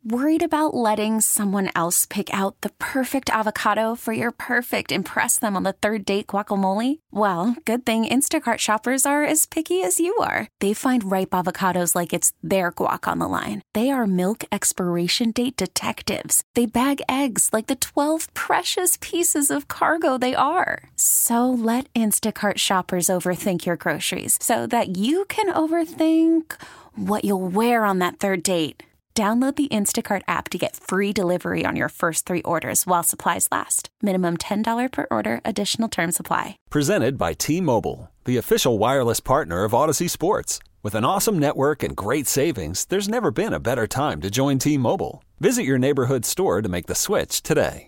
Worried about letting someone else pick out the perfect avocado for your perfect impress them on the third date guacamole? Well, good thing Instacart shoppers are as picky as you are. They find ripe avocados like it's their guac on the line. They are milk expiration date detectives. They bag eggs like the 12 precious pieces of cargo they are. So let Instacart shoppers overthink your groceries so that you can overthink what you'll wear on that third date. Download the Instacart app to get free delivery on your first 3 orders while supplies last. Minimum $10 per order. Additional terms apply. Presented by T-Mobile, the official wireless partner of Odyssey Sports. With an awesome network and great savings, there's never been a better time to join T-Mobile. Visit your neighborhood store to make the switch today.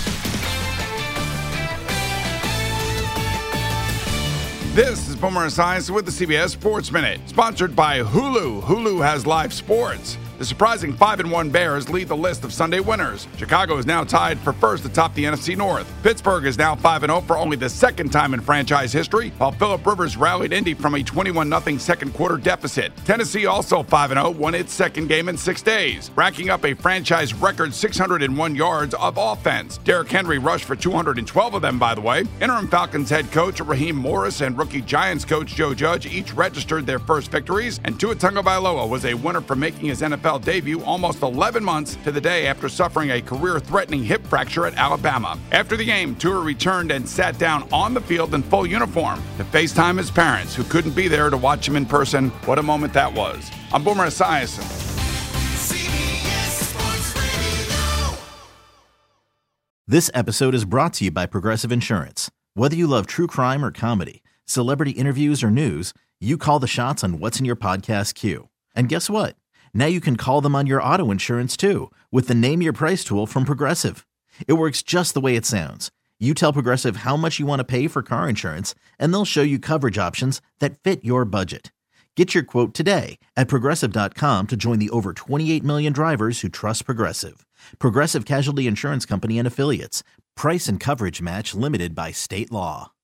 This is Boomer Esiason with the CBS Sports Minute, sponsored by Hulu. Hulu has live sports. The surprising 5-1 Bears lead the list of Sunday winners. Chicago is now tied for first atop the NFC North. Pittsburgh is now 5-0 for only the second time in franchise history, while Phillip Rivers rallied Indy from a 21-0 second quarter deficit. Tennessee, also 5-0, won its second game in 6 days, racking up a franchise record 601 yards of offense. Derrick Henry rushed for 212 of them, by the way. Interim Falcons head coach Raheem Morris and rookie Giants coach Joe Judge each registered their first victories, and Tua Tagovailoa was a winner for making his NFL debut almost 11 months to the day after suffering a career-threatening hip fracture at Alabama. After the game, Tua returned and sat down on the field in full uniform to FaceTime his parents, who couldn't be there to watch him in person. What a moment that was. I'm Boomer Esiason. This episode is brought to you by Progressive Insurance. Whether you love true crime or comedy, celebrity interviews or news, you call the shots on what's in your podcast queue. And guess what? Now you can call them on your auto insurance too with the Name Your Price tool from Progressive. It works just the way it sounds. You tell Progressive how much you want to pay for car insurance, and they'll show you coverage options that fit your budget. Get your quote today at Progressive.com to join the over 28 million drivers who trust Progressive. Progressive Casualty Insurance Company and Affiliates. Price and coverage match limited by state law.